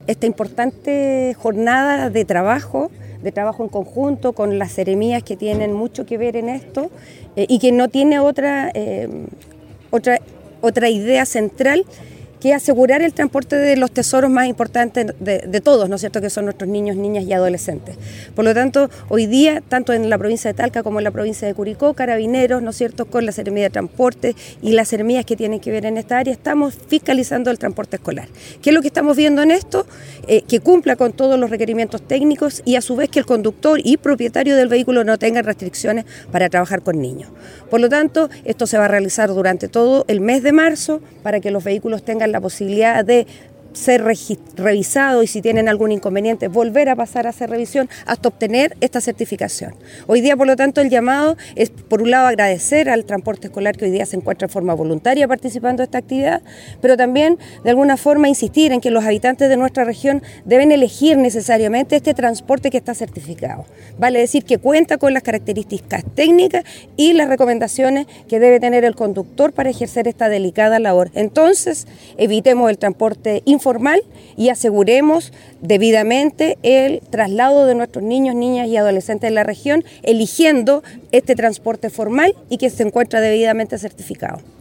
esta importante jornada de trabajo en conjunto con las seremías que tienen mucho que ver en esto y que no tiene otra idea central que asegurar el transporte de los tesoros más importantes de todos, ¿no es cierto?, que son nuestros niños, niñas y adolescentes. Por lo tanto, hoy día, tanto en la provincia de Talca como en la provincia de Curicó, Carabineros, ¿no es cierto?, con la Seremía de Transporte y las seremías que tienen que ver en esta área, estamos fiscalizando el transporte escolar. ¿Qué es lo que estamos viendo en esto? Que cumpla con todos los requerimientos técnicos y a su vez que el conductor y propietario del vehículo no tengan restricciones para trabajar con niños. Por lo tanto, esto se va a realizar durante todo el mes de marzo para que los vehículos tengan la posibilidad de ser revisado y si tienen algún inconveniente volver a pasar a hacer revisión hasta obtener esta certificación. Hoy día, por lo tanto, el llamado es, por un lado, agradecer al transporte escolar que hoy día se encuentra de forma voluntaria participando de esta actividad, pero también de alguna forma insistir en que los habitantes de nuestra región deben elegir necesariamente este transporte que está certificado. Vale decir que cuenta con las características técnicas y las recomendaciones que debe tener el conductor para ejercer esta delicada labor. Entonces, evitemos el transporte informal y aseguremos debidamente el traslado de nuestros niños, niñas y adolescentes en la región, eligiendo este transporte formal y que se encuentra debidamente certificado.